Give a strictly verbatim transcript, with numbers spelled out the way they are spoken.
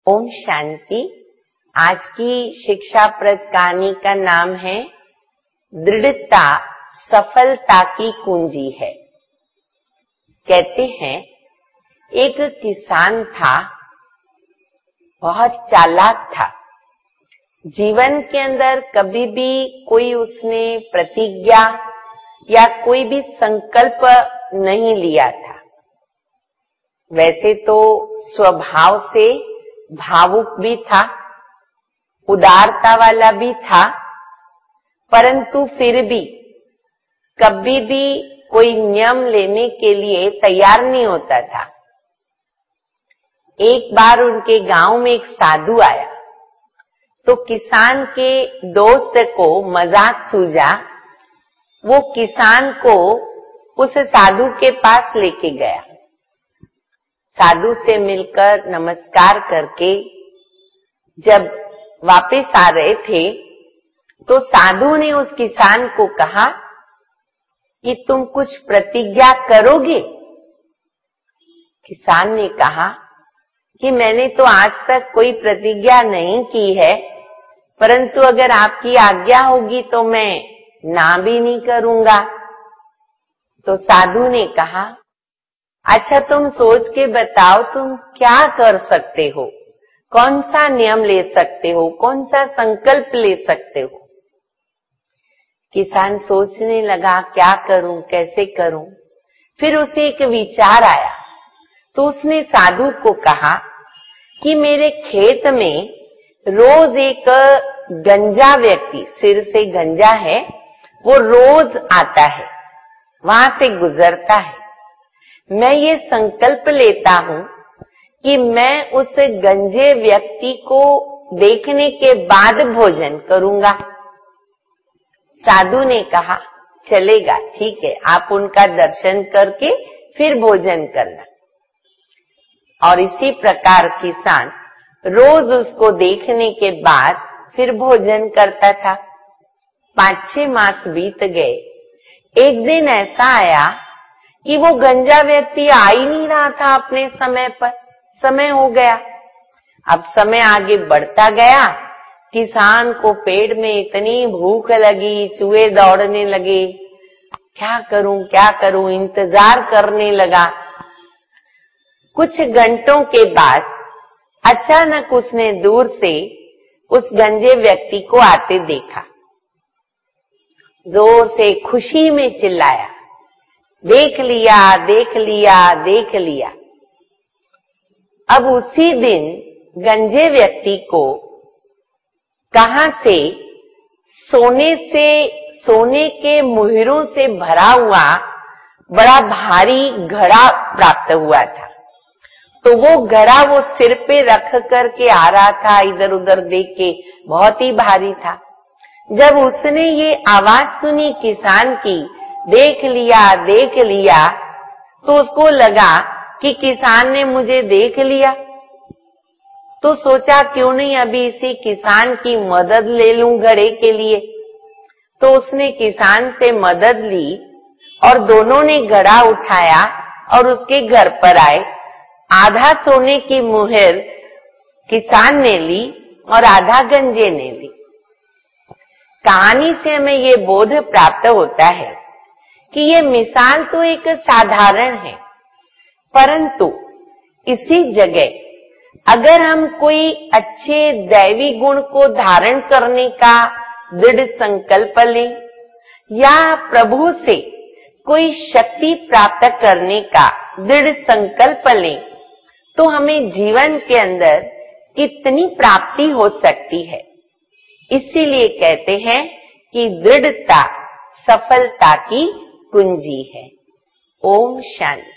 ओम शांति। आज की शिक्षाप्रद कहानी का नाम है दृढ़ता सफलता की कुंजी है। कहते हैं एक किसान था, बहुत चालाक था। जीवन के अंदर कभी भी कोई उसने प्रतिज्ञा या कोई भी संकल्प नहीं लिया था। वैसे तो स्वभाव से भावुक भी था, उदारता वाला भी था, परंतु फिर भी कभी भी कोई नियम लेने के लिए तैयार नहीं होता था। एक बार उनके गांव में एक साधु आया तो किसान के दोस्त को मजाक सूझा। वो किसान को उस साधु के पास लेके गया। साधु से मिलकर नमस्कार करके जब वापस आ रहे थे तो साधु ने उस किसान को कहा कि तुम कुछ प्रतिज्ञा करोगे? किसान ने कहा कि मैंने तो आज तक कोई प्रतिज्ञा नहीं की है, परंतु अगर आपकी आज्ञा होगी तो मैं ना भी नहीं करूंगा। तो साधु ने कहा, अच्छा तुम सोच के बताओ तुम क्या कर सकते हो, कौन सा नियम ले सकते हो, कौन सा संकल्प ले सकते हो। किसान सोचने लगा क्या करूं, कैसे करूं। फिर उसे एक विचार आया तो उसने साधु को कहा कि मेरे खेत में रोज एक गंजा व्यक्ति, सिर से गंजा है, वो रोज आता है, वहां से गुजरता है। मैं ये संकल्प लेता हूं कि मैं उस गंजे व्यक्ति को देखने के बाद भोजन करूंगा। साधु ने कहा चलेगा, ठीक है, आप उनका दर्शन करके फिर भोजन करना। और इसी प्रकार किसान रोज उसको देखने के बाद फिर भोजन करता था। पांच छह मास बीत गए। एक दिन ऐसा आया कि वो गंजा व्यक्ति आ ही नहीं रहा था अपने समय पर। समय हो गया। अब समय आगे बढ़ता गया। किसान को पेड़ में इतनी भूख लगी, चूहे दौड़ने लगे। क्या करूं क्या करूं, इंतजार करने लगा। कुछ घंटों के बाद अचानक उसने दूर से उस गंजे व्यक्ति को आते देखा। जोर से खुशी में चिल्लाया, देख लिया देख लिया देख लिया। अब उसी दिन गंजे व्यक्ति को कहां से सोने से सोने के मुहरों से भरा हुआ बड़ा भारी घड़ा प्राप्त हुआ था। तो वो घड़ा वो सिर पे रख करके आ रहा था, इधर उधर देख के, बहुत ही भारी था। जब उसने ये आवाज सुनी किसान की, देख लिया देख लिया, तो उसको लगा कि किसान ने मुझे देख लिया। तो सोचा क्यों नहीं अभी इसी किसान की मदद ले लूं घड़े के लिए। तो उसने किसान से मदद ली और दोनों ने घड़ा उठाया और उसके घर पर आए। आधा सोने की मुहर किसान ने ली और आधा गंजे ने ली। कहानी से हमें ये बोध प्राप्त होता है कि ये मिसाल तो एक साधारण है, परंतु इसी जगह अगर हम कोई अच्छे दैवी गुण को धारण करने का दृढ़ संकल्प लें या प्रभु से कोई शक्ति प्राप्त करने का दृढ़ संकल्प लें, तो हमें जीवन के अंदर कितनी प्राप्ति हो सकती है। इसीलिए कहते हैं कि दृढ़ता सफलता की कुंजी है। ओम शांति।